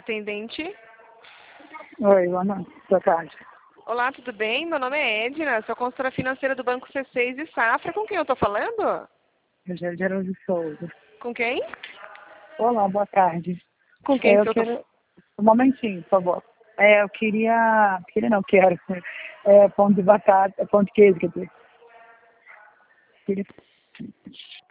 Atendente. Oi, boa tarde. Olá, tudo bem? Meu nome é Edna, sou consultora financeira do Banco C6 e Safra. Com quem eu tô falando? Eu já Geraldo Souza. Com quem? Olá, boa tarde. Com quem Eu eu tô... quero... Um momentinho, por favor. Eu queria... Quero. Pão de batata, pão de queijo, quer dizer. Queria...